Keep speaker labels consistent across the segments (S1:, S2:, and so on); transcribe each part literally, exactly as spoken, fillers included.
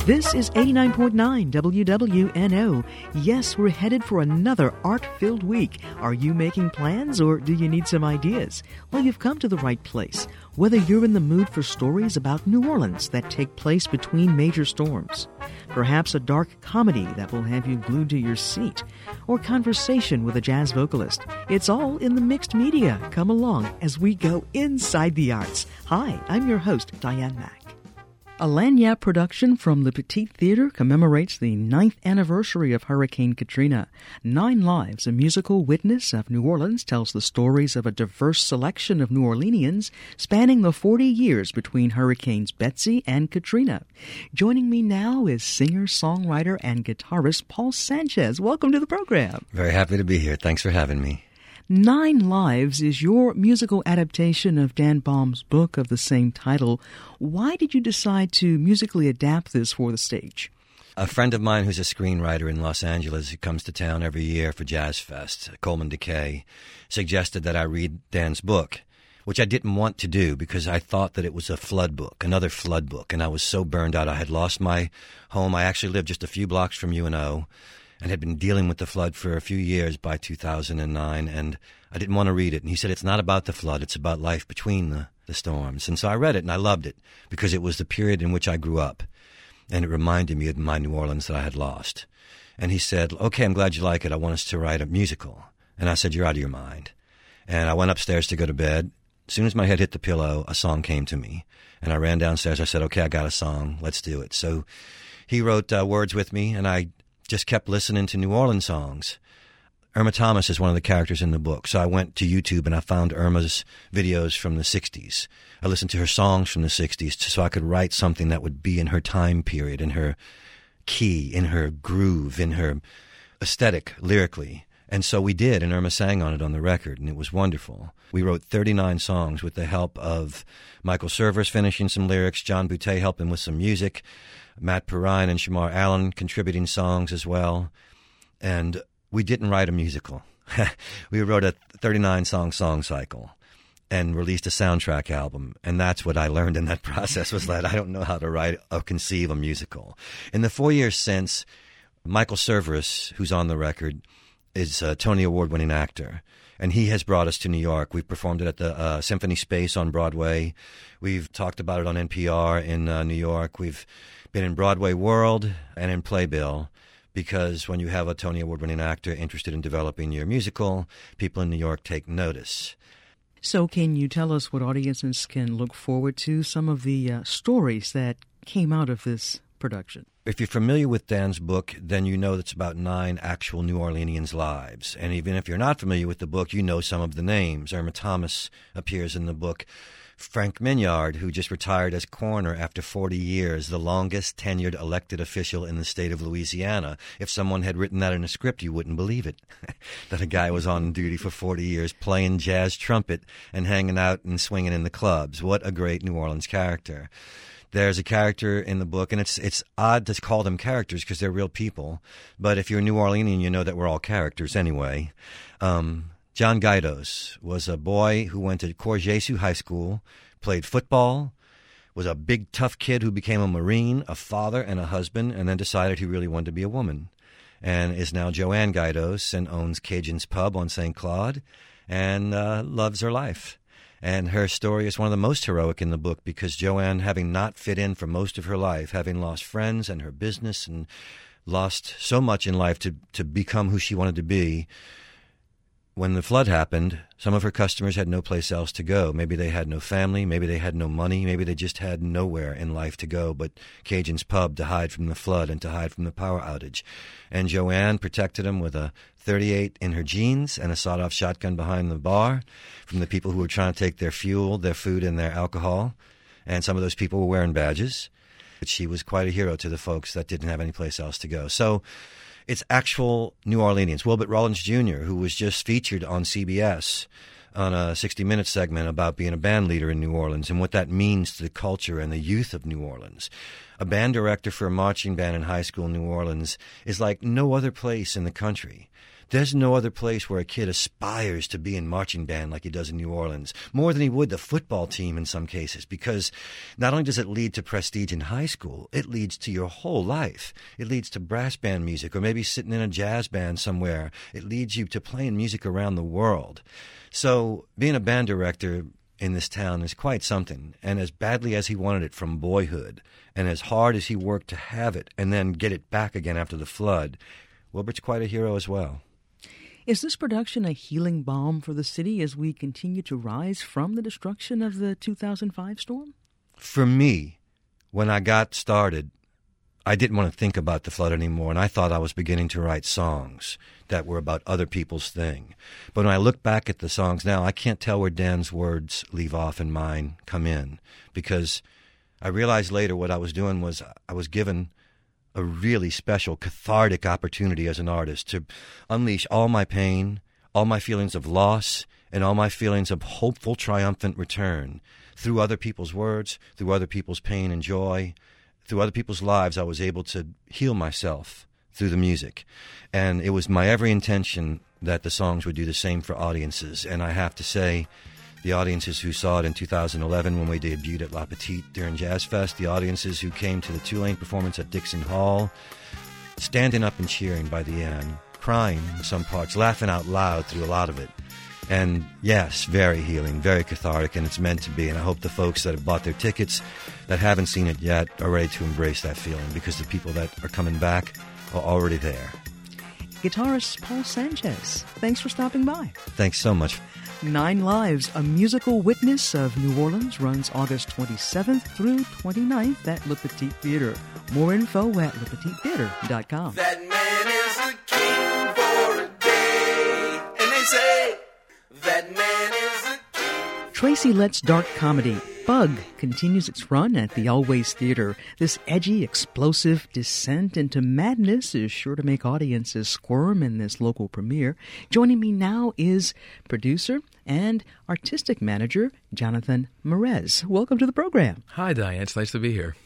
S1: This is eighty-nine point nine W W N O. Yes, we're headed for another art-filled week. Are you making plans or do you need some ideas? Well, you've come to the right place. Whether you're in the mood for stories about New Orleans that take place between major storms, perhaps a dark comedy that will have you glued to your seat, or conversation with a jazz vocalist, it's all in the mixed media. Come along as we go inside the arts. Hi, I'm your host, Diane Mack. A Lagniappe production from the Petit Theatre commemorates the ninth anniversary of Hurricane Katrina. Nine Lives, a musical witness of New Orleans, tells the stories of a diverse selection of New Orleanians spanning the forty years between Hurricanes Betsy and Katrina. Joining me now is singer, songwriter, and guitarist Paul Sanchez. Welcome to the program.
S2: Very happy to be here. Thanks for having me.
S1: Nine Lives is your musical adaptation of Dan Baum's book of the same title. Why did you decide to musically adapt this for the stage?
S2: A friend of mine who's a screenwriter in Los Angeles who comes to town every year for Jazz Fest, Coleman Decay, suggested that I read Dan's book, which I didn't want to do because I thought that it was a flood book, another flood book, and I was so burned out. I had lost my home. I actually lived just a few blocks from U N O. And had been dealing with the flood for a few years by two thousand nine, and I didn't want to read it. And he said, it's not about the flood, it's about life between the, the storms. And so I read it, and I loved it, because it was the period in which I grew up, and it reminded me of my New Orleans that I had lost. And he said, okay, I'm glad you like it. I want us to write a musical. And I said, you're out of your mind. And I went upstairs to go to bed. As soon as my head hit the pillow, a song came to me. And I ran downstairs. I said, okay, I got a song. Let's do it. So he wrote uh, words with me, and I just kept listening to New Orleans songs. Irma Thomas is one of the characters in the book. So I went to YouTube and I found Irma's videos from the sixties. I listened to her songs from the sixties so I could write something that would be in her time period, in her key, in her groove, in her aesthetic, lyrically. And so we did, and Irma sang on it on the record, and it was wonderful. We wrote thirty-nine songs with the help of Michael Servers finishing some lyrics, John Boutte helping with some music, Matt Perrine and Shamar Allen contributing songs as well. And we didn't write a musical. We wrote a thirty-nine song song cycle and released a soundtrack album. And that's what I learned in that process, was that I don't know how to write or conceive a musical. In the four years since, Michael Servers, who's on the record, is a Tony Award-winning actor. And he has brought us to New York. We've performed it at the uh, Symphony Space on Broadway. We've talked about it on N P R in uh, New York. We've been in Broadway World and in Playbill, because when you have a Tony Award-winning actor interested in developing your musical, people in New York take notice.
S1: So can you tell us what audiences can look forward to, some of the uh, stories that came out of this production?
S2: If you're familiar with Dan's book, then you know it's about nine actual New Orleanians' lives. And even if you're not familiar with the book, you know some of the names. Irma Thomas appears in the book. Frank Mignard, who just retired as coroner after forty years, the longest tenured elected official in the state of Louisiana. If someone had written that in a script, you wouldn't believe it, that a guy was on duty for forty years playing jazz trumpet and hanging out and swinging in the clubs. What a great New Orleans character. There's a character in the book, and it's it's odd to call them characters because they're real people. But if you're a New Orleanian, you know that we're all characters anyway. Um, John Gaidos was a boy who went to Cor Jesu High School, played football, was a big, tough kid who became a Marine, a father, and a husband, and then decided he really wanted to be a woman, and is now Joanne Gaidos and owns Cajun's Pub on Saint Claude and uh, loves her life. And her story is one of the most heroic in the book, because Joanne, having not fit in for most of her life, having lost friends and her business and lost so much in life to, to become who she wanted to be, when the flood happened, some of her customers had no place else to go. Maybe they had no family, maybe they had no money, maybe they just had nowhere in life to go but Cajun's Pub to hide from the flood and to hide from the power outage. And Joanne protected them with a thirty-eight in her jeans and a sawed-off shotgun behind the bar from the people who were trying to take their fuel, their food, and their alcohol. And some of those people were wearing badges. But she was quite a hero to the folks that didn't have any place else to go. So it's actual New Orleanians. Wilbert Rollins Junior, who was just featured on C B S on a sixty minute segment about being a band leader in New Orleans and what that means to the culture and the youth of New Orleans. A band director for a marching band in high school in New Orleans is like no other place in the country. There's no other place where a kid aspires to be in marching band like he does in New Orleans, more than he would the football team in some cases, because not only does it lead to prestige in high school, it leads to your whole life. It leads to brass band music, or maybe sitting in a jazz band somewhere. It leads you to playing music around the world. So being a band director in this town is quite something, and as badly as he wanted it from boyhood, and as hard as he worked to have it and then get it back again after the flood, Wilbert's quite a hero as well.
S1: Is this production a healing balm for the city as we continue to rise from the destruction of the two thousand five storm?
S2: For me, when I got started, I didn't want to think about the flood anymore, and I thought I was beginning to write songs that were about other people's thing. But when I look back at the songs now, I can't tell where Dan's words leave off and mine come in, because I realized later what I was doing was I was given a really special cathartic opportunity as an artist to unleash all my pain, all my feelings of loss, and all my feelings of hopeful, triumphant return through other people's words, through other people's pain and joy. Through other people's lives, I was able to heal myself through the music. And it was my every intention that the songs would do the same for audiences. And I have to say, the audiences who saw it in two thousand eleven when we debuted at La Petite during Jazz Fest, the audiences who came to the Tulane performance at Dixon Hall, standing up and cheering by the end, crying in some parts, laughing out loud through a lot of it. And yes, very healing, very cathartic, and it's meant to be. And I hope the folks that have bought their tickets that haven't seen it yet are ready to embrace that feeling, because the people that are coming back are already there.
S1: Guitarist Paul Sanchez, thanks for stopping by.
S2: Thanks so much.
S1: Nine Lives, a musical witness of New Orleans, runs August twenty-seventh through twenty-ninth at Le Petit Theater. More info at le petit theater dot com.
S3: That man is a king for a day, and they say that man is a king.
S1: Tracy Letts' dark comedy, Bug, continues its run at the Always Theater. This edgy, explosive descent into madness is sure to make audiences squirm in this local premiere. Joining me now is producer and artistic manager Jonathan Merez. Welcome to the program.
S4: Hi, Diane. It's nice to be here.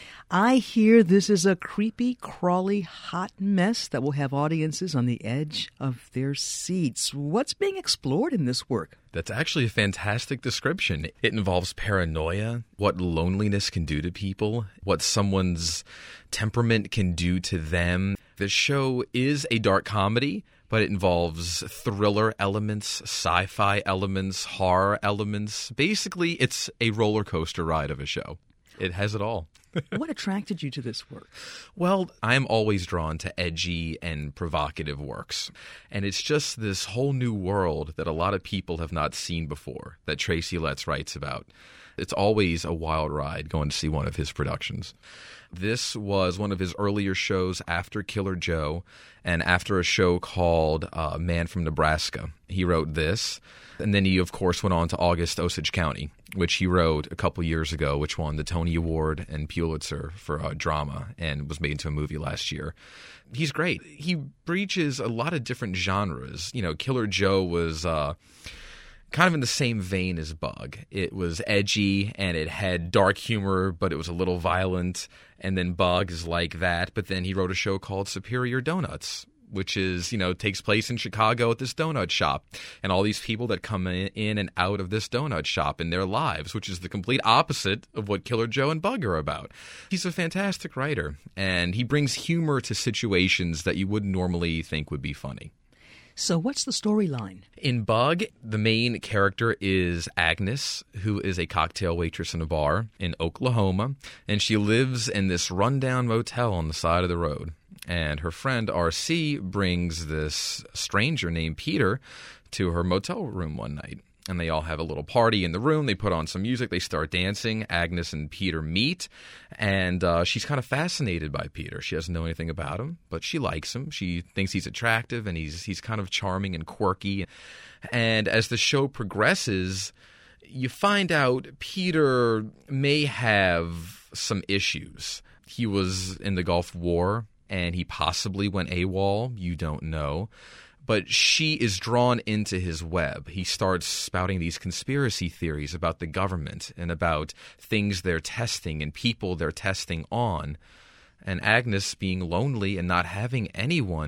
S1: I hear this is a creepy, crawly, hot mess that will have audiences on the edge of their seats. What's being explored in this work?
S4: That's actually a fantastic description. It involves paranoia, what loneliness can do to people, what someone's temperament can do to them. The show is a dark comedy, but it involves thriller elements, sci-fi elements, horror elements. Basically, it's a roller coaster ride of a show. It has it all.
S1: What attracted you to this work?
S4: Well, I'm always drawn to edgy and provocative works. And it's just this whole new world that a lot of people have not seen before that Tracy Letts writes about. It's always a wild ride going to see one of his productions. This was one of his earlier shows after Killer Joe and after a show called uh, Man from Nebraska. He wrote this. And then he, of course, went on to August Osage County, which he wrote a couple years ago, which won the Tony Award and Pulitzer for uh, drama and was made into a movie last year. He's great. He breaches a lot of different genres. You know, Killer Joe was uh, kind of in the same vein as Bug. It was edgy and it had dark humor, but it was a little violent. And then Bug is like that. But then he wrote a show called Superior Donuts, which is, you know, takes place in Chicago at this donut shop, and all these people that come in and out of this donut shop in their lives, which is the complete opposite of what Killer Joe and Bug are about. He's a fantastic writer, and he brings humor to situations that you wouldn't normally think would be funny.
S1: So what's the storyline?
S4: In Bug, the main character is Agnes, who is a cocktail waitress in a bar in Oklahoma, and she lives in this rundown motel on the side of the road. And her friend R C brings this stranger named Peter to her motel room one night. And they all have a little party in the room. They put on some music. They start dancing. Agnes and Peter meet. And uh, she's kind of fascinated by Peter. She doesn't know anything about him, but she likes him. She thinks he's attractive, and he's he's kind of charming and quirky. And as the show progresses, you find out Peter may have some issues. He was in the Gulf War, and he possibly went AWOL. You don't know. But she is drawn into his web. He starts spouting these conspiracy theories about the government and about things they're testing and people they're testing on. And Agnes, being lonely and not having anyone,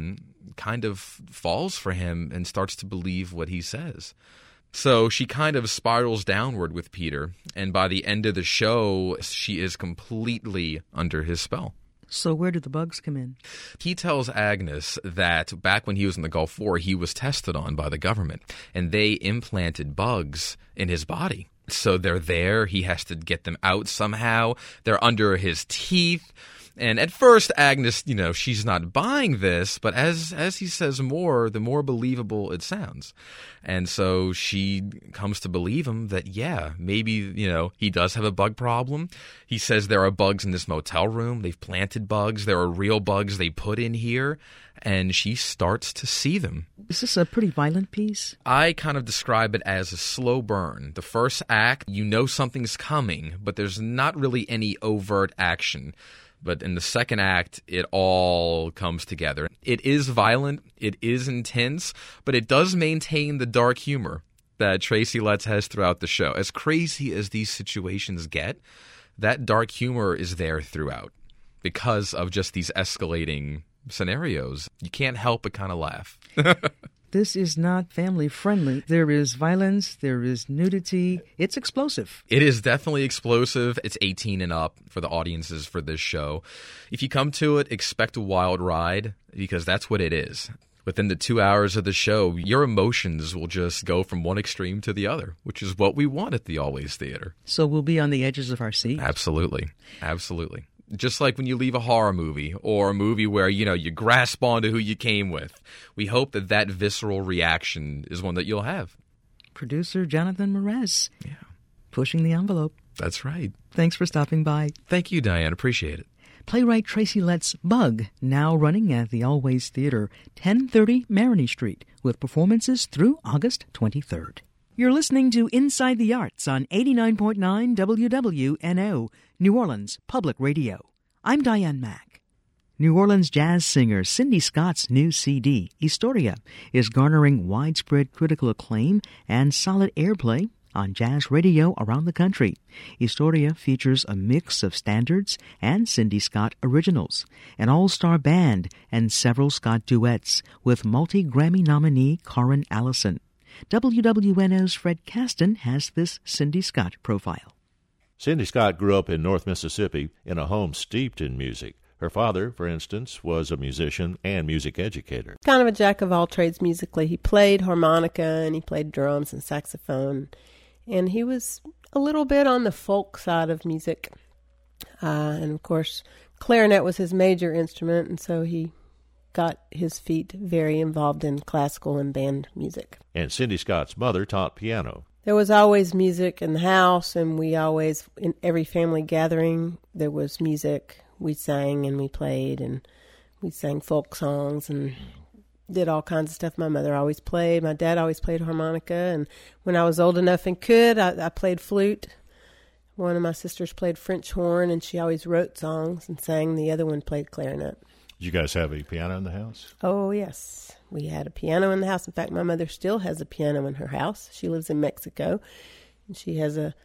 S4: kind of falls for him and starts to believe what he says. So she kind of spirals downward with Peter, and by the end of the show, she is completely under his spell.
S1: So where do the bugs come in?
S4: He tells Agnes that back when he was in the Gulf War, he was tested on by the government, and they implanted bugs in his body. So they're there. He has to get them out somehow. They're under his teeth. And at first, Agnes, you know, she's not buying this, but as as he says more, the more believable it sounds. And so she comes to believe him that, yeah, maybe, you know, he does have a bug problem. He says there are bugs in this motel room. They've planted bugs. There are real bugs they put in here. And she starts to see them.
S1: Is this a pretty violent piece?
S4: I kind of describe it as a slow burn. The first act, you know something's coming, but there's not really any overt action. But in the second act, it all comes together. It is violent, it is intense, but it does maintain the dark humor that Tracy Letts has throughout the show. As crazy as these situations get, that dark humor is there throughout because of just these escalating scenarios. You can't help but kind of laugh.
S1: This is not family friendly. There is violence, there is nudity. It's explosive.
S4: It is definitely explosive. It's eighteen and up for the audiences for this show. If you come to it, expect a wild ride, because that's what it is. Within the two hours of the show, your emotions will just go from one extreme to the other, which is what we want at the Always Theater.
S1: So we'll be on the edges of our seats.
S4: Absolutely. Absolutely. Just like when you leave a horror movie or a movie where, you know, you grasp onto who you came with. We hope that that visceral reaction is one that you'll have.
S1: Producer Jonathan Merez.
S4: Yeah.
S1: Pushing the envelope.
S4: That's right.
S1: Thanks for stopping by.
S4: Thank you, Diane. Appreciate it.
S1: Playwright Tracy Letts' Bug, now running at the Always Theater, ten thirty Marigny Street, with performances through August twenty-third. You're listening to Inside the Arts on eighty-nine point nine W W N O, New Orleans Public Radio. I'm Diane Mack. New Orleans jazz singer Cindy Scott's new C D, Historia, is garnering widespread critical acclaim and solid airplay on jazz radio around the country. Historia features a mix of standards and Cindy Scott originals, an all-star band, and several Scott duets with multi-Grammy nominee Corin Allison. W W N O's Fred Caston has this Cindy Scott profile.
S5: Cindy Scott grew up in North Mississippi in a home steeped in music. Her father, for instance, was a musician and music educator.
S6: Kind of a jack of all trades musically. He played harmonica and he played drums and saxophone. And he was a little bit on the folk side of music. Uh, and, of course, clarinet was his major instrument, and so he got his feet very involved in classical and band music.
S5: And Cindy Scott's mother taught piano.
S6: There was always music in the house, and we always, in every family gathering, there was music. We sang and we played, and we sang folk songs and did all kinds of stuff. My mother always played. My dad always played harmonica, and when I was old enough and could, I, I played flute. One of my sisters played French horn, and she always wrote songs and sang. The other one played clarinet.
S5: Did you guys have a piano in the house?
S6: Oh, yes. We had a piano in the house. In fact, my mother still has a piano in her house. She lives in Mexico, and she has a,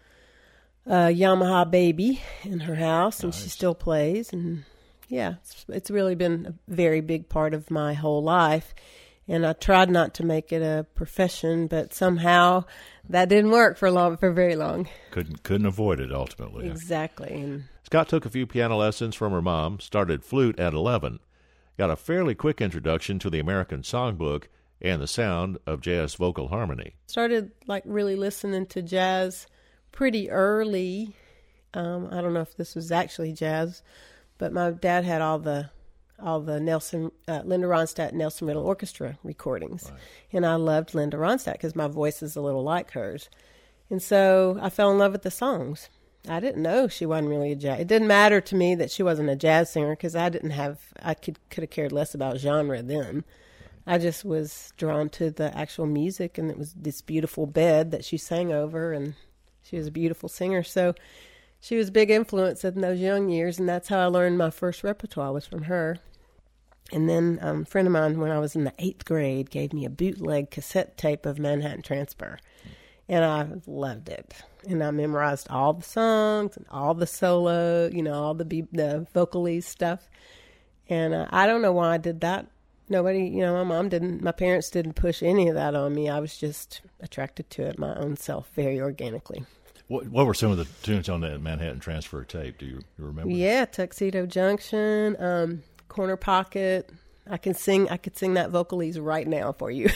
S6: a Yamaha Baby in her house, and nice. She still plays. And, yeah, it's, it's really been a very big part of my whole life. And I tried not to make it a profession, but somehow that didn't work for long, for very long.
S5: Couldn't couldn't avoid it ultimately.
S6: Exactly. And
S5: Scott took a few piano lessons from her mom, started flute at eleven, got a fairly quick introduction to the American Songbook and the sound of jazz vocal harmony.
S6: Started like really listening to jazz pretty early. Um, I don't know if this was actually jazz, but my dad had all the all the Nelson, uh, Linda Ronstadt Nelson Riddle Orchestra recordings. Right. And I loved Linda Ronstadt because my voice is a little like hers. And so I fell in love with the songs. I didn't know she wasn't really a jazz. It didn't matter to me that she wasn't a jazz singer because I didn't have, I could could have cared less about genre then. I just was drawn to the actual music, and it was this beautiful bed that she sang over, and she was a beautiful singer. So she was a big influence in those young years, and that's how I learned my first repertoire was from her. And then um, a friend of mine, when I was in the eighth grade, gave me a bootleg cassette tape of Manhattan Transfer. And I loved it. And I memorized all the songs and all the solo, you know, all the, be- the vocalese stuff. And uh, I don't know why I did that. Nobody, you know, my mom didn't, my parents didn't push any of that on me. I was just attracted to it my own self very organically.
S5: What, what were some of the tunes on that Manhattan Transfer tape? Do you, you remember?
S6: Yeah, Tuxedo Junction, um, Corner Pocket. I can sing, I could sing that vocalese right now for you.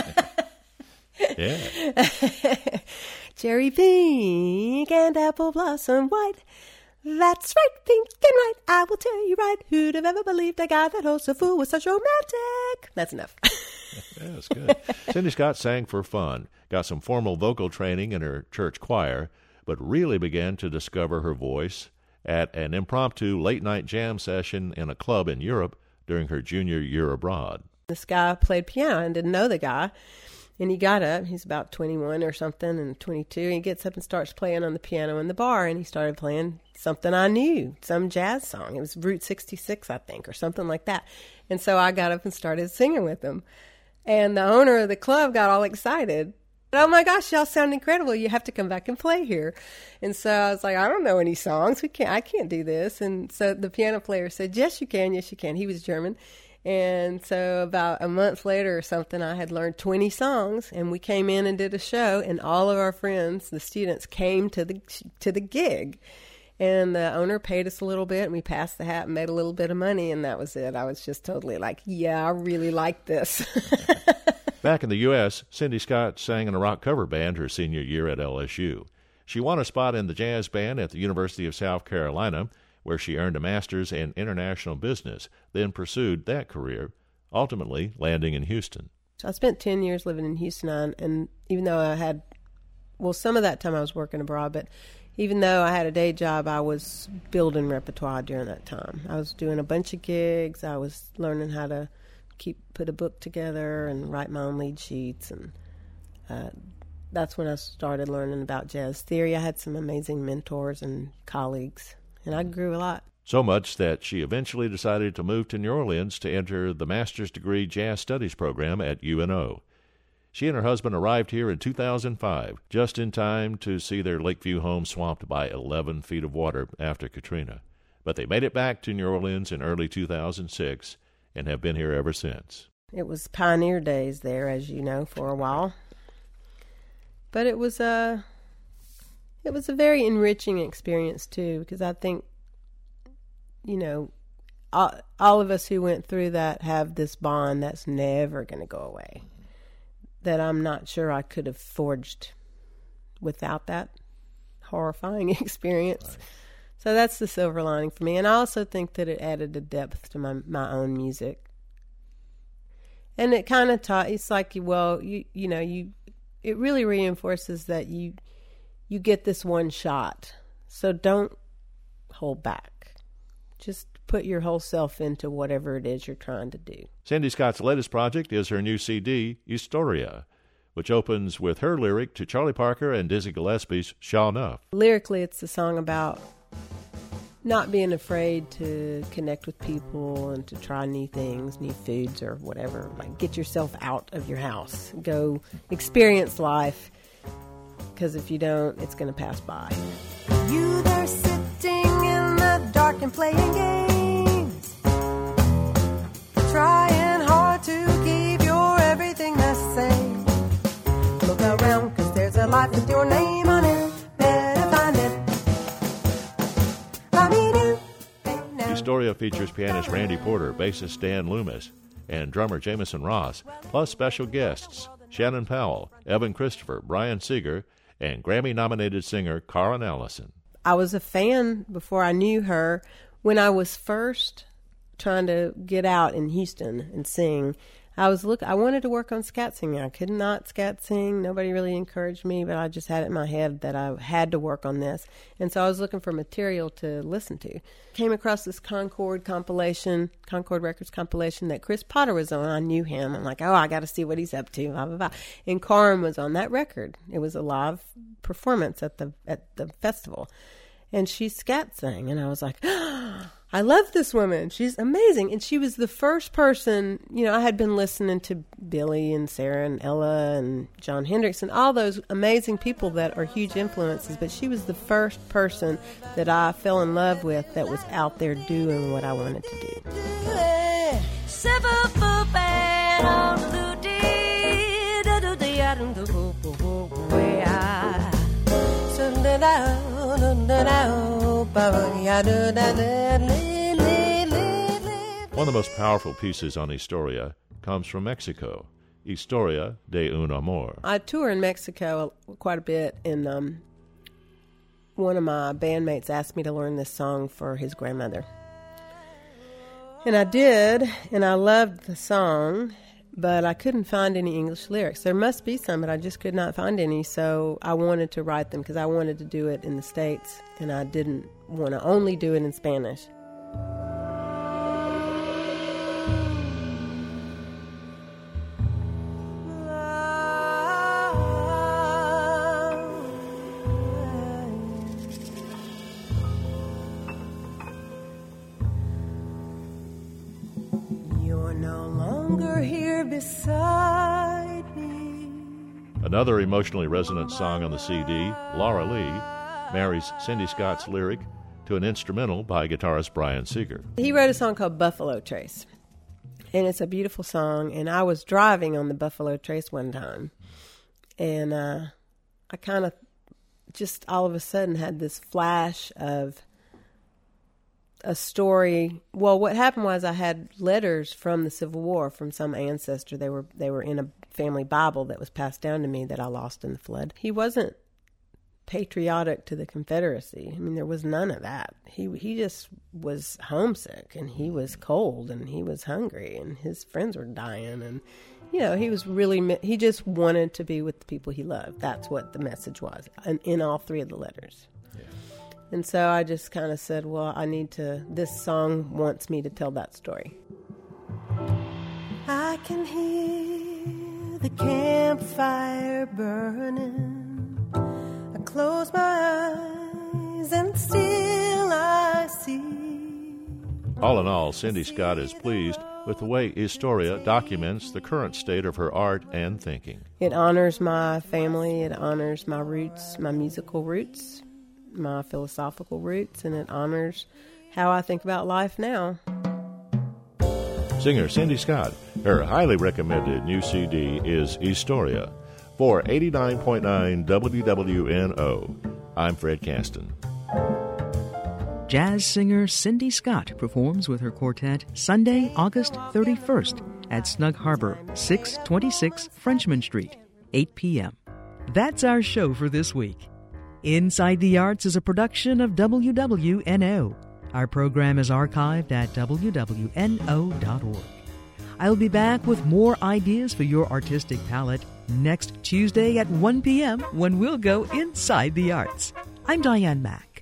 S5: Yeah.
S6: Cherry pink and apple blossom white. That's right, pink and white. I will tell you right. Who'd have ever believed a guy that holds a fool was such romantic? That's enough.
S5: Yeah, that's good. Cindy Scott sang for fun, got some formal vocal training in her church choir, but really began to discover her voice at an impromptu late-night jam session in a club in Europe during her junior year abroad.
S6: This guy played piano and didn't know the guy. And he got up, he's about twenty-one or something, and twenty-two, and he gets up and starts playing on the piano in the bar, and he started playing something I knew, some jazz song. It was Route sixty-six, I think, or something like that. And so I got up and started singing with him. And the owner of the club got all excited. Oh my gosh, y'all sound incredible. You have to come back and play here. And so I was like, I don't know any songs. We can't, I can't do this. And so the piano player said, yes, you can. Yes, you can. He was German. And so about a month later or something, I had learned twenty songs, and we came in and did a show, and all of our friends, the students, came to the to the gig. And the owner paid us a little bit, and we passed the hat and made a little bit of money, and that was it. I was just totally like, yeah, I really like this.
S5: Back in the U S, Cindy Scott sang in a rock cover band her senior year at L S U. She won a spot in the jazz band at the University of South Carolina, where she earned a master's in international business, then pursued that career, ultimately landing in Houston.
S6: So I spent ten years living in Houston, and even though I had, well, some of that time I was working abroad, but even though I had a day job, I was building repertoire during that time. I was doing a bunch of gigs. I was learning how to keep put a book together and write my own lead sheets, and uh, that's when I started learning about jazz theory. I had some amazing mentors and colleagues, and I grew a lot.
S5: So much that she eventually decided to move to New Orleans to enter the master's degree jazz studies program at U N O. She and her husband arrived here in two thousand five, just in time to see their Lakeview home swamped by eleven feet of water after Katrina. But they made it back to New Orleans in early two thousand six and have been here ever since.
S6: It was pioneer days there, as you know, for a while. But it was a, it was a very enriching experience, too, because I think, you know, all, all of us who went through that have this bond that's never going to go away, that I'm not sure I could have forged without that horrifying experience. Right. So that's the silver lining for me. And I also think that it added a depth to my, my own music. And it kind of taught, it's like, well, you you know, you it really reinforces that you you get this one shot. So don't hold back. Just put your whole self into whatever it is you're trying to do.
S5: Cindy Scott's latest project is her new C D, Historia, which opens with her lyric to Charlie Parker and Dizzy Gillespie's Sure Enough.
S6: Lyrically, it's a song about not being afraid to connect with people and to try new things, new foods or whatever. Like, get yourself out of your house. Go experience life, because if you don't, it's going to pass by.
S7: You there sitting in the dark and playing games, trying hard to keep your everything the same. Look around, because there's a life with your name on it. Better find it. I mean you.
S5: Historia features pianist Randy Porter, bassist Dan Loomis, and drummer Jameson Ross, plus special guests Shannon Powell, Evan Christopher, Brian Seeger, and Grammy-nominated singer Karen Allison.
S6: I was a fan before I knew her. When I was first trying to get out in Houston and sing, I was look. I wanted to work on scat singing. I could not scat sing. Nobody really encouraged me, but I just had it in my head that I had to work on this. And so I was looking for material to listen to. Came across this Concord compilation, Concord Records compilation that Chris Potter was on. I knew him. I'm like, oh, I got to see what he's up to. Blah blah blah. And Karen was on that record. It was a live performance at the at the festival, and she scat sang, and I was like, oh, I love this woman. She's amazing. And she was the first person, you know, I had been listening to Billy and Sarah and Ella and John Hendricks and all those amazing people that are huge influences, but she was the first person that I fell in love with that was out there doing what I wanted to do.
S7: Seven foot back.
S5: One of the most powerful pieces on Historia comes from Mexico, Historia de un Amor.
S6: I tour in Mexico quite a bit, and um, one of my bandmates asked me to learn this song for his grandmother. And I did, and I loved the song, but I couldn't find any English lyrics. There must be some, but I just could not find any, so I wanted to write them because I wanted to do it in the States, and I didn't want to only do it in Spanish.
S5: Another emotionally resonant song on the C D, Laura Lee, marries Cindy Scott's lyric to an instrumental by guitarist Brian Seeger.
S6: He wrote a song called Buffalo Trace, and it's a beautiful song, and I was driving on the Buffalo Trace one time, and uh, I kind of just all of a sudden had this flash of a story. Well, what happened was I had letters from the Civil War from some ancestor. They were they were in a family Bible that was passed down to me that I lost in the flood. He wasn't patriotic to the Confederacy. I mean, there was none of that. He he just was homesick, and he was cold, and he was hungry, and his friends were dying, and you know, he was really, he just wanted to be with the people he loved. That's what the message was, and in all three of the letters. Yeah. And so I just kind of said, well, I need to, this song wants me to tell that story.
S7: I can hear the campfire burning. I close my eyes and still I see.
S5: All in all, Cindy Scott is pleased with the way Historia documents the current state of her art and thinking.
S6: It honors my family, it honors my roots, my musical roots, my philosophical roots, and it honors how I think about life now.
S5: Singer Cindy Scott, her highly recommended new C D is Historia. For eighty-nine point nine W W N O, I'm Fred Caston.
S1: Jazz singer Cindy Scott performs with her quartet Sunday, August thirty-first at Snug Harbor, six twenty-six Frenchman Street, eight p.m. That's our show for this week. Inside the Arts is a production of W W N O. Our program is archived at W W N O dot org. I'll be back with more ideas for your artistic palette next Tuesday at one p.m. when we'll go inside the arts. I'm Diane Mack.